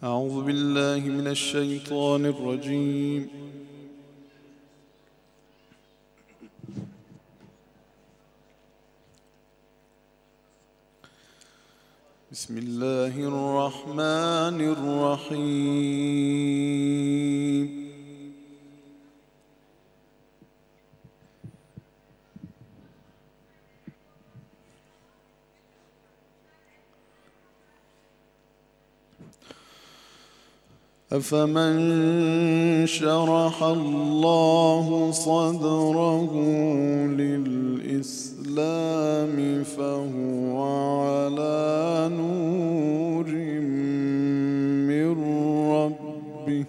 أعوذ بالله من الشيطان الرجيم. بسم الله الرحمن الرحيم. أفمن شرح الله صدره للإسلام فهو على نور من ربه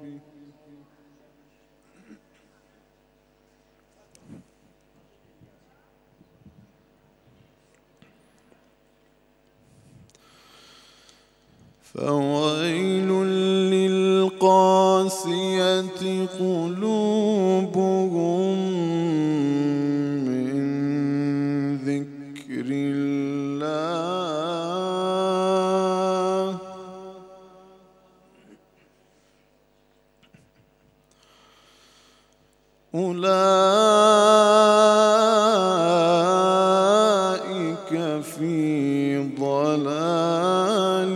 فويل للقاسية قلوبهم من ذكر الله أولئك في ضلال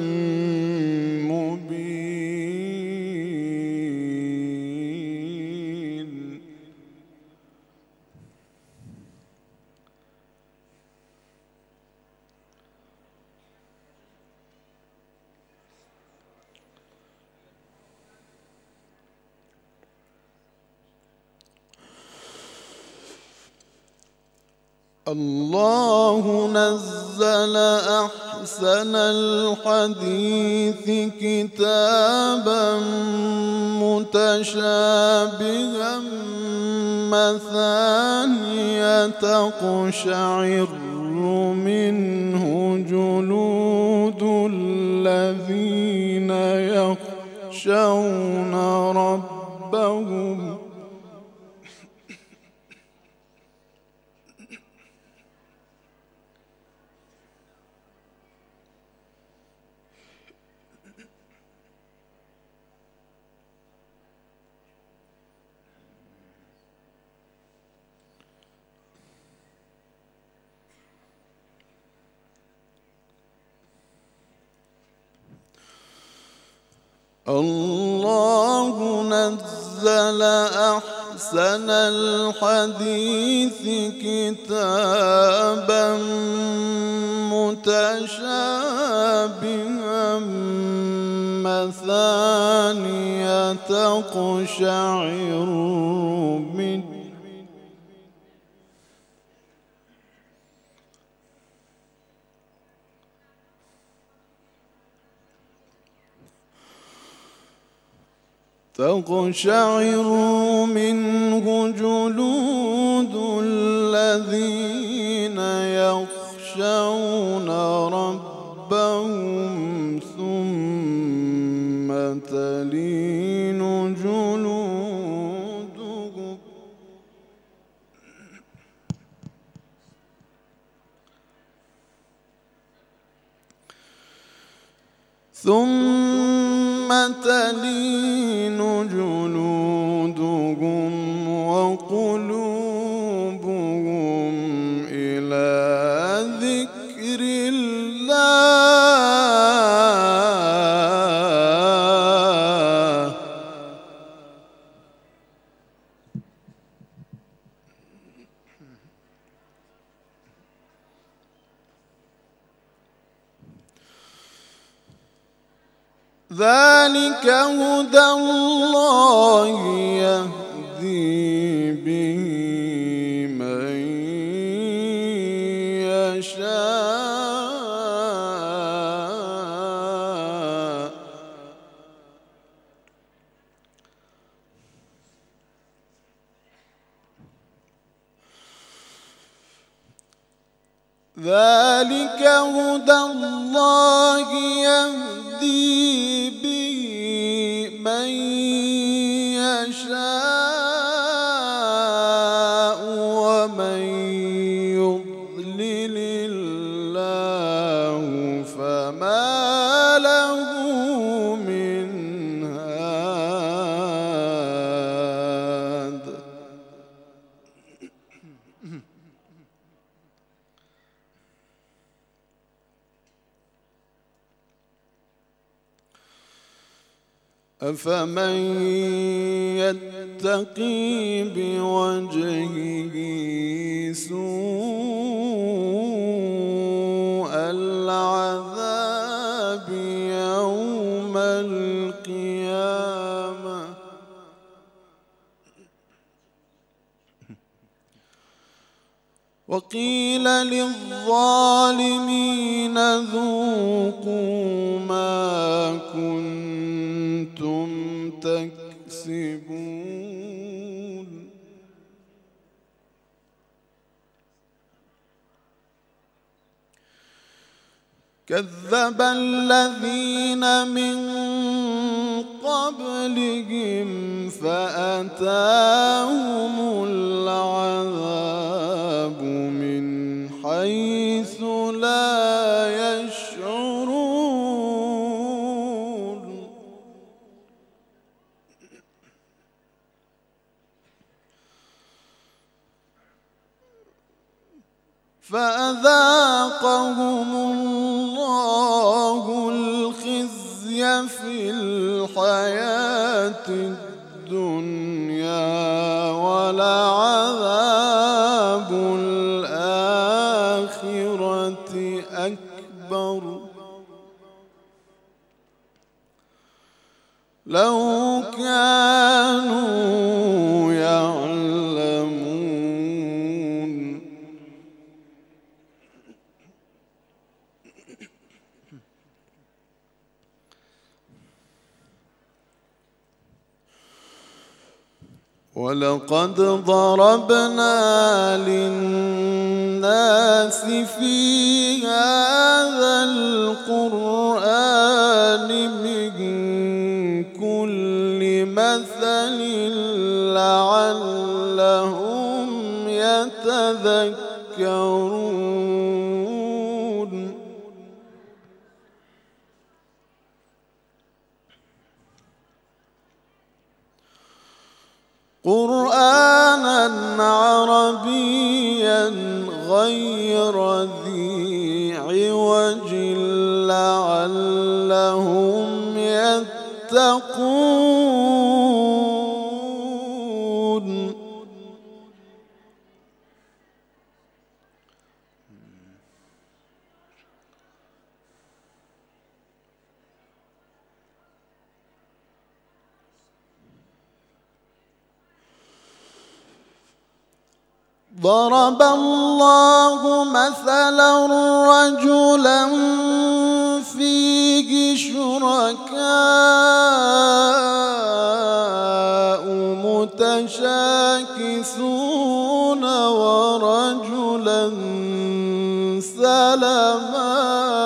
مبين. الله نزل أحسن الحديث كتابا متشابها مثانية تقشعر منه جلود الذين يخشون ربهم الله نزل أحسن الحديث كتابا متشابها مثانية تقشعر منه جلود الذين يخشون ربهم ثم تلين جلودهم وقلوبهم إلى ذكر الله ذلك هدى الله يهدي به من يشاء ذلك هدى الله يهدي به من يشاء ومن يضلل الله فما له أفمن يتقي بوجهه سوء العذاب يوم القيامة وقيل للظالمين ذوقوا ما كنتم تكسبون كذب الذين من قبلهم فأتاهم العذاب من حيث لا يشعرون فأذاقهم الله الخزي في الحياة الدنيا ولعذاب الآخرة أكبر لو كانوا يعلمون ولقد ضربنا للناس في هذا القرآن من كل مثل لعلهم يتذكرون قرآنا عربيا غير ذي عوج لعلهم يتقون ضرب الله مثلا رجلا فيه شركاء متشاكسون ورجلا سلما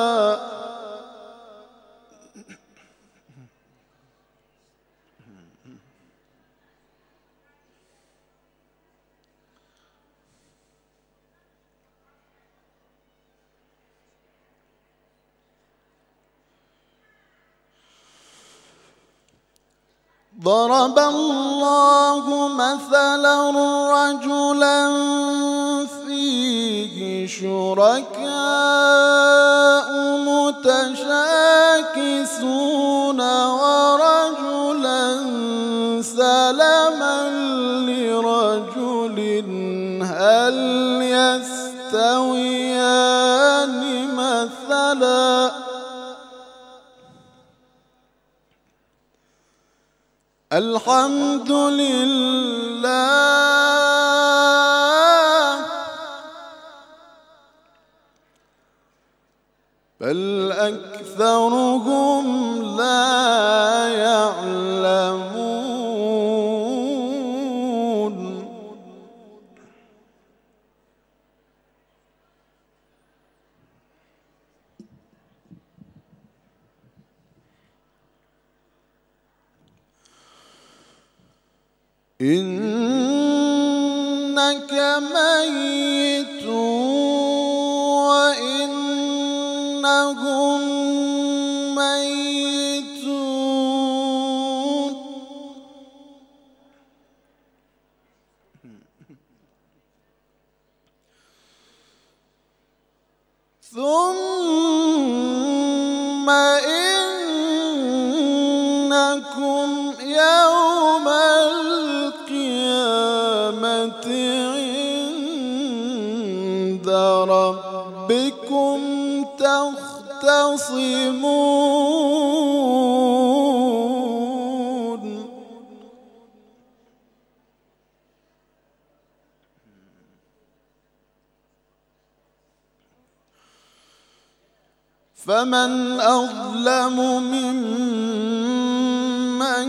ضرب الله مثلا رجلا فيه شركاء متشاكسون ورجلا سلما لرجل هل يستويان مثلا الحمد لله بل أكثرهم لا يعلمون إنك ميت وإنهم ميتون ثم إنكم إنكم يوم القيامة عند ربكم تختصمون فمن أظلم ممن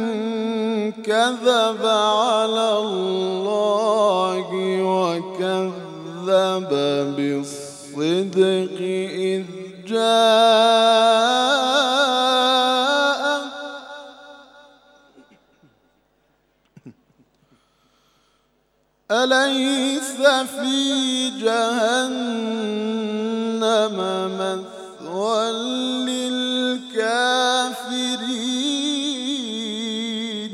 كذب على الله وكذب بالصدق إذ جاءه أليس في جهنم مثوى للكافرين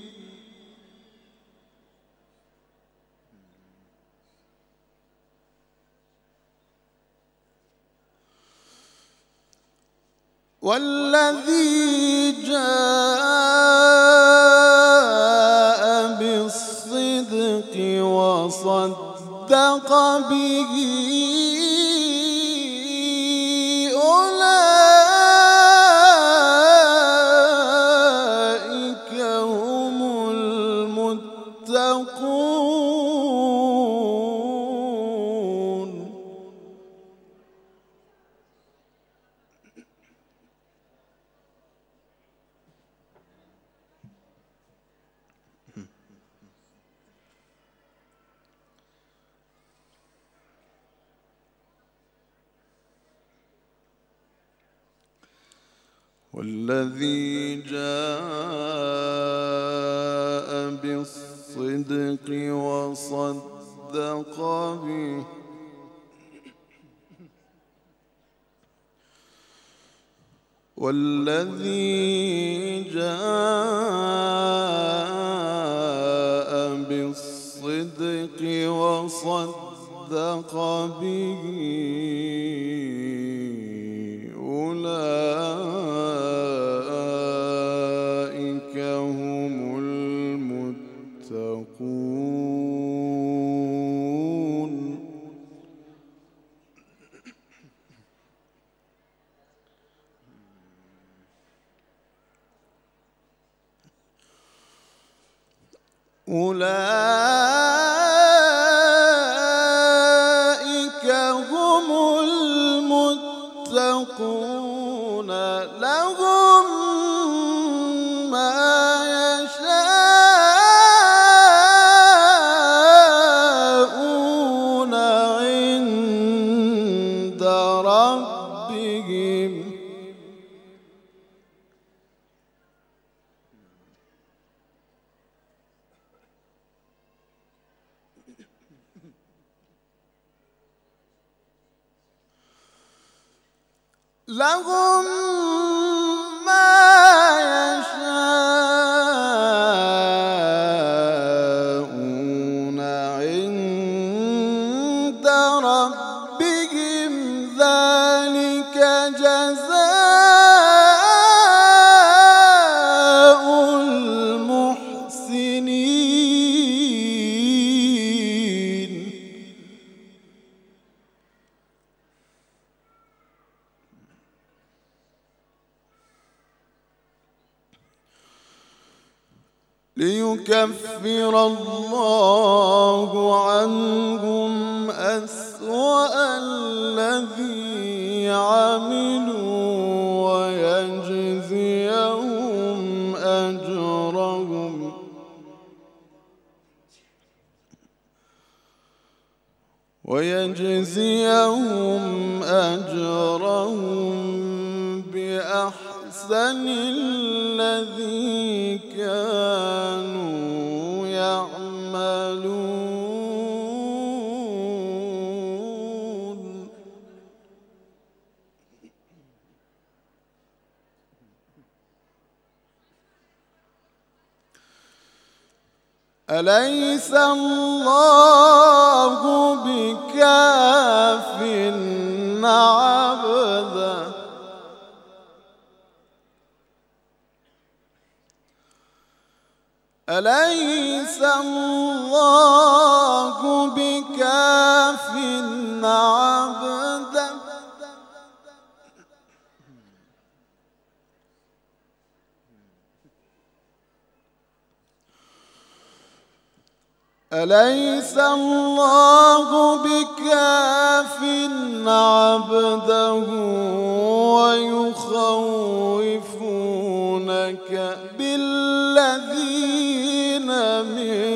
والذي جاء بالصدق وصدق به أولئك هم المتقون والذي جاء بالصدق وصدق به والذي جاء بالصدق وصدق به أولئك هم المتقون أولئك هم المتقون لهم ما يشاءون عند ربهم لهم ما يشاءون عند ربهم ذلك جزاء المحسنين ليكفر الله عنهم أسوأ الذي عملوا ويجزيهم أجرهم بأحسن الذي كانوا يعملون. أليس الله بكاف عبده أليس الله بكاف عبده أليس الله بكاف عبده ويخوفونك بالذين من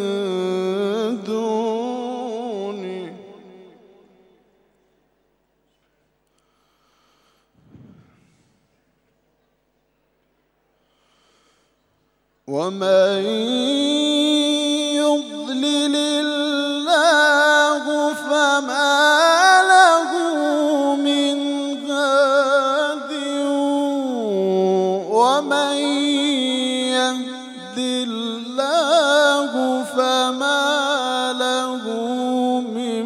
دونه ومن يضلل الله فما له من هاد ومن يهد الله فما له من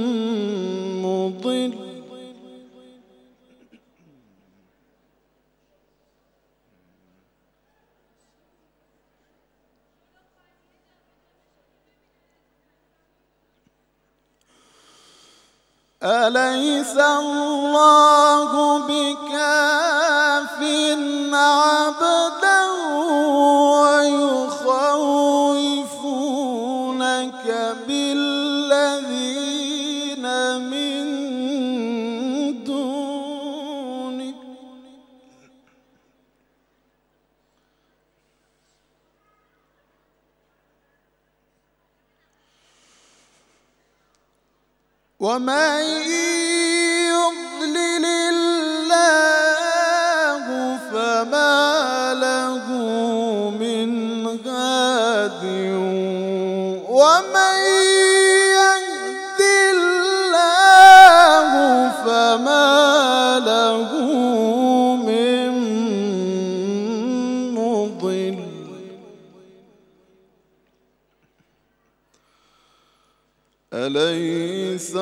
مضل أليس الله بكاف عبده ويخوفونك بالذين من دونه ومن يضلل الله فما له من هاد ومن يهد الله فما له من مضل أليس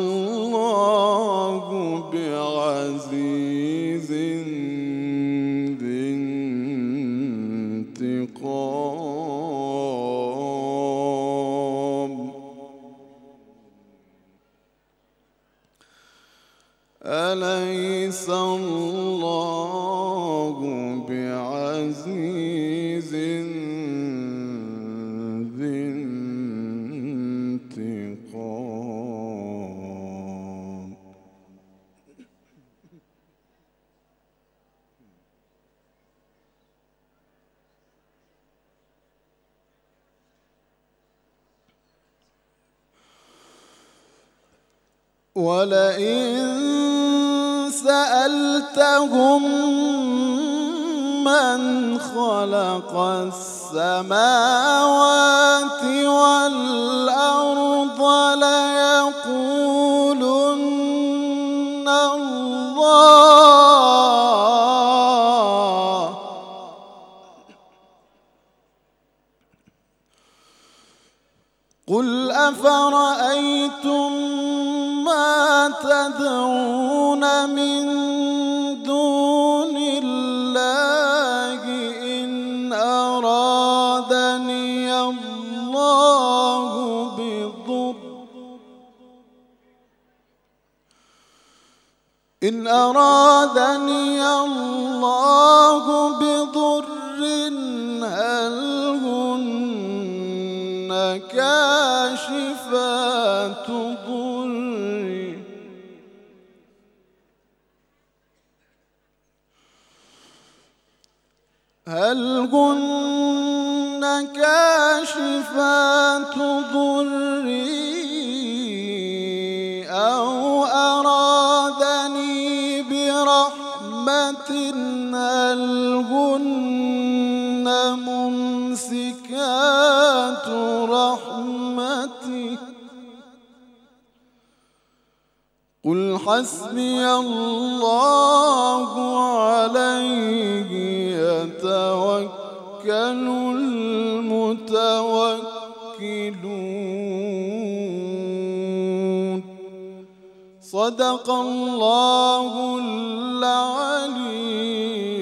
الله بعزيز ذي انتقام أليس الله بعزيز ذي انتقام ولئن سألتهم من خلق السماوات والأرض ليقولن الله قل أفرأيتم ما تدعون من دون الله إن أرادني الله بضر هل هن كاشفات ضره هل هن كاشفات ضري أو أرادني برحمة هل هن ممسكات رحمته قل حسبي الله عليه يتوكل المتوكلون صدق الله العليم